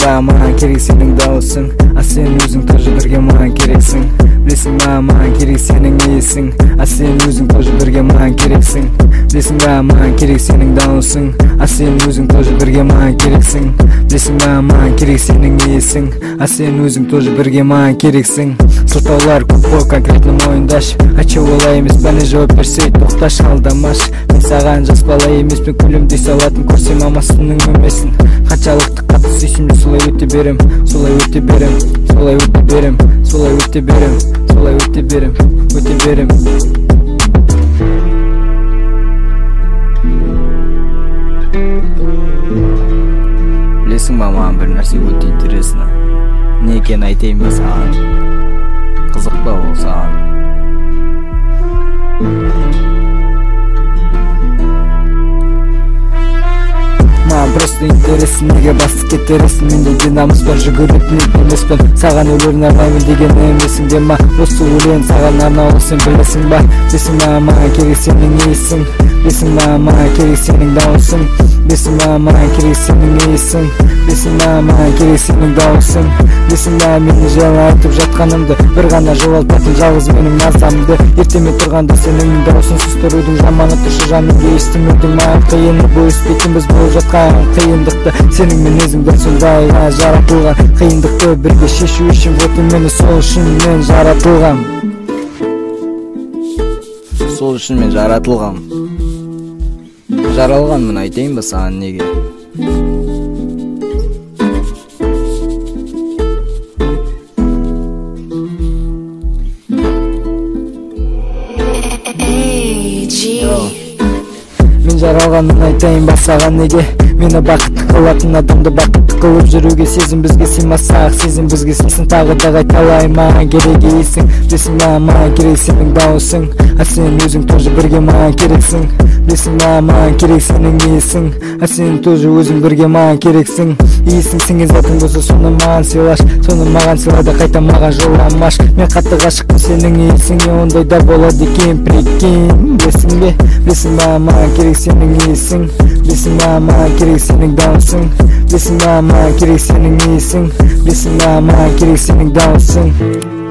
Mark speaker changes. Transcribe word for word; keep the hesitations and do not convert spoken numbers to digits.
Speaker 1: ба маған керек сенің дауысың, а сен өзің тоже бірге маған керексің. Білесің ба маған керек сенің иісің, а сен өзің тоже бірге маған керексің. Білесің ба маған керек сенің дауысың, а сен өзің тоже бірге маған керексің. Білесің ба маған керек сенің иісің, а сен өзің тоже бірге маған керексің. Сылтаулар көп қой, конкретно мойындаш. Ачы олай емес, бәле жауап берсе тоқташ, алдамаш. Мен саған жас бала емеспін, күлімдей салатын көрсем амасының өмесін. Қаншалықты қатты сүйсімде солай өте берем, солай өте берем, солай өте берем, солай өте берем, солай өте берем, өте берем. Білесің ба маған бір нәрсе өте интересно. Не екенін айтайын ба саған? Қызық па ол саған? Маған просто интересен, неге басып кетересің? Менде динамос бар, жүгіретін ит емеспін. Саған өлерін арнаймын деген емесің де ма? Осы өлең саған арнаулы, сен білесің ба? Білесің ба маған керек сенің иісің? Білесің ба маған керек сенің дауысың? Білесің ба маған керек сенің иісің? Білесің ба маған керек сенің дауысың? Білесің ба мені жайлы айтып жатқанымды, бір ғана жоғалтатын жалғыз менің мазамды. Ертеме тұрғанда сенің даусыңсыз тұрудың жаманы тұршы жанымды естімеудің маған қиыны. Бөліспейтінбіз болып жатқан қиындықты, сенің мінезің дәл сондайға жаратылған. Қиындықты бірге шешу үшін вот мені сол үшін мен жаратылғам. Сол үшін мен жаратылғам. Жаралғанмын, айтайын ба саған неге? Мен жаралғанмын, айтайын ба саған неге? Мені бақытты қылатын адамды бақытты қылып жүруге сезім бізге сыймаса-ақ, сезім бізге сыйсын. Тағы да қайталай, маған керек иісің. Білесің ба маған керек сенің дауысың, а сен өзің тоже бірге маған керексің. Білесің ба маған керек сенің иісің, а сен тоже өзің бірге маған керексің. Иісің сіңген затың болса соны маған сыйлаш, соны маған сыйла да қайта маған жоламаш. Мен қатты ғашықпын сенің иісіңе, ондай да болады екен, прикинь. Білесің бе, білесің ба маған керек сенің иісің? Білесің ба маған керек сенің дауысың? Білесің ба маған керек сенің иісің? Білесің ба маған керек сенің дауысың?